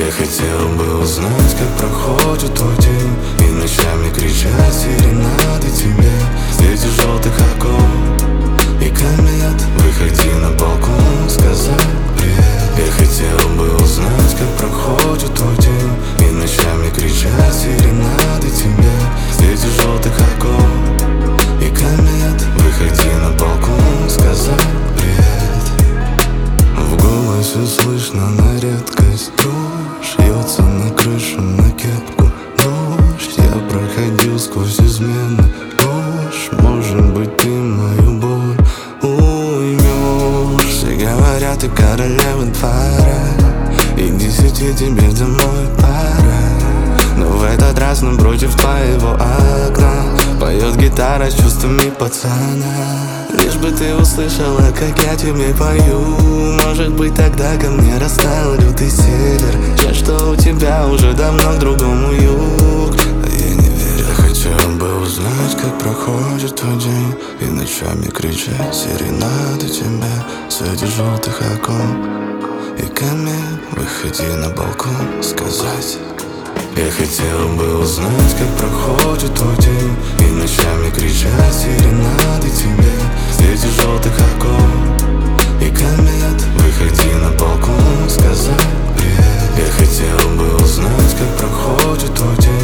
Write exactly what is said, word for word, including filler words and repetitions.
Я хотел бы узнать, как проходит твой день, и ночами кричать серенады тебе. В свете желтых окон и комет выходи на балкон, сказать привет. Я хотел бы узнать, как проходит твой день, и ночами кричать серенады тебе. В свете желтых окон и комет выходи на балкон, сказать привет. В голосе слышно на редкость дрожь, льется на крышу, на кепку дождь. Я проходил сквозь измены ложь, может быть ты мою боль уймешь. Все говорят, ты королева двора, и к десяти тебе домой пора. Но в этот раз напротив твоего окна поет гитара с чувствами пацана. Лишь бы ты услышала, как я тебе пою. Может быть тогда ко мне растаял лютый север. Жаль, что у тебя уже давно к другому юг, а я не верю. Я хотел бы узнать, как проходит твой день, и ночами кричать серенады тебе. В свете желтых окон и комет выходи на балкон, сказать. Я хотел бы узнать, как проходит твой день, и ночами кричать серенады тебе. В свете желтых окон и комет выходи на балкон, сказать привет. Я хотел бы узнать, как проходит твой день,